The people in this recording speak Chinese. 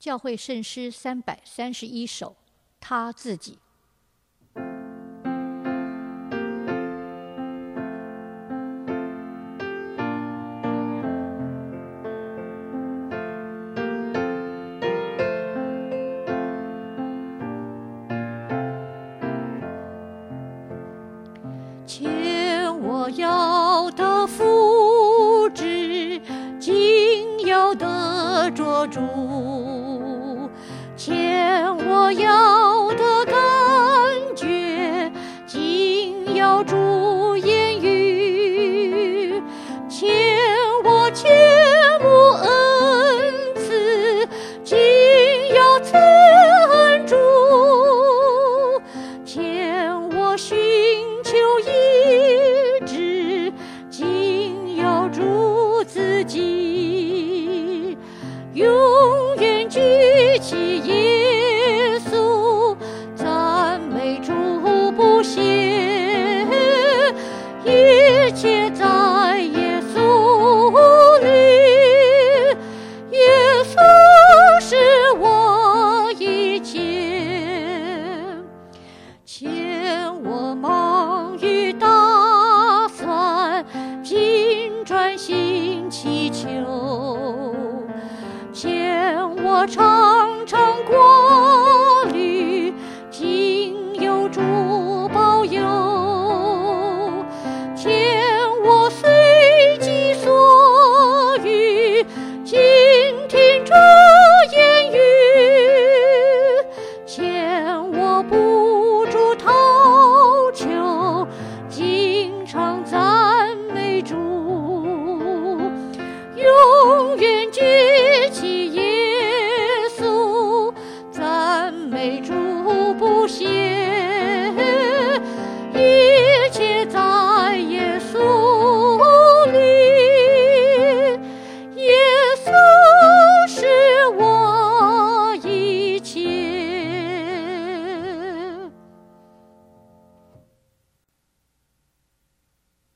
教会圣诗331首，他自己。前我要得福祉，今要得着主；前我要得感觉，今要主言语；前我切慕恩赐，今要赐恩主；前我寻求医治，今要主自己，永远举起耶稣，赞美主不歇，一切在耶稣里，耶稣是我一切。前我忙于打算，今专心祈求；前我常常挂虑，今有主保佑；前我随己所欲，今听主言语；前我不住讨求，经常赞美主，永远举起耶稣，赞美主不歇。